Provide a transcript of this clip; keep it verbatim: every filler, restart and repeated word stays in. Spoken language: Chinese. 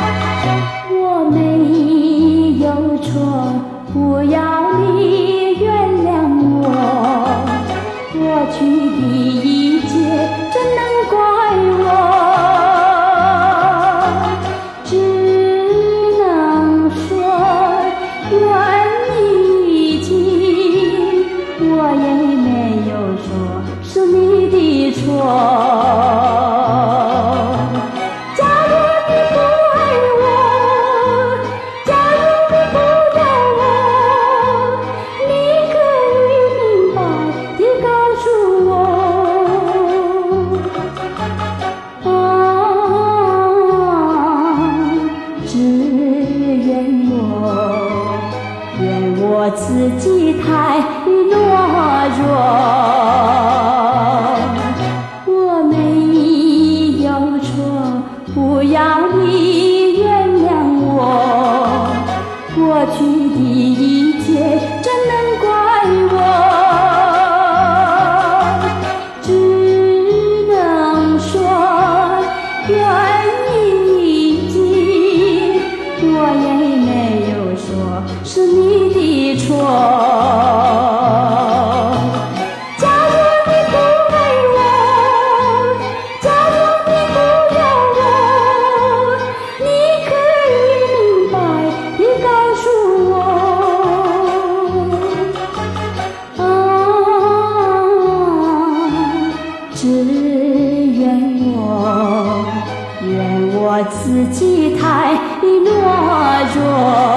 我没有错，不要你原谅我，过去的一切怎能怪我？只能说缘已尽，我也没有说是你的错。我自己太懦弱，我没有错，不要你原谅我，过去的一切怎能怪我？只能说缘已尽，我也没有说是你的错。假如你不爱我，假如你不要我，你可以明白地告诉我，啊，只怨我，怨我自己太懦弱。